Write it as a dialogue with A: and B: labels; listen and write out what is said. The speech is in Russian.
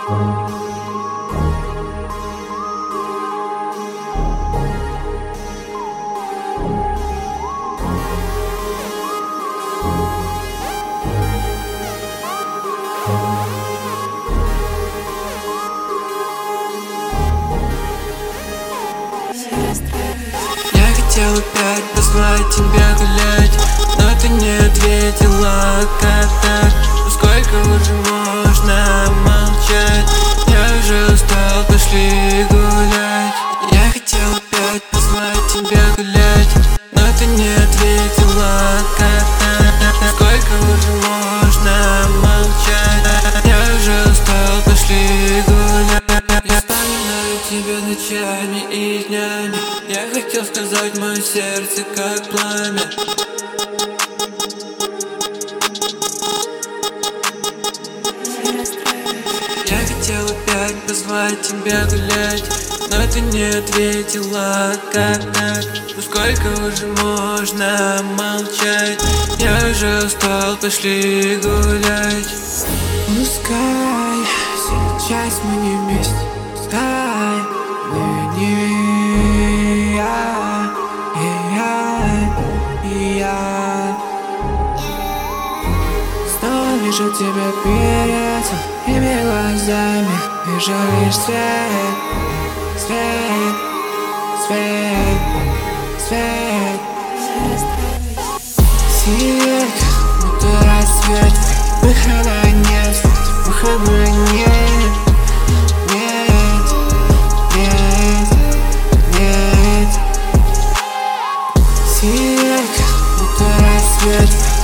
A: Я хотел опять позвать тебя гулять, но ты не ответила, как так? Ну сколько уже можно молчать? Я уже устал, пошли гулять. Я хотел опять позвать тебя гулять, но ты не ответила, как так? Ну сколько уже можно молчать? Я уже устал, пошли гулять. Я вспоминаю тебя ночами и днями. Я хотел сказать, мое сердце как пламя. Я хотел опять позвать тебя гулять, но ты не ответила, как так? Ну сколько уже можно молчать? Я уже устал, пошли гулять.
B: Пускай сейчас мы не вместе, пускай мы не я, и я. Снова вижу тебя перед своими глазами, вижу лишь свет, свет, свет, свет. Сияет, будто рассвет, выхода нет, выхода нет, нет, нет, нет. Сияет, будто рассвет.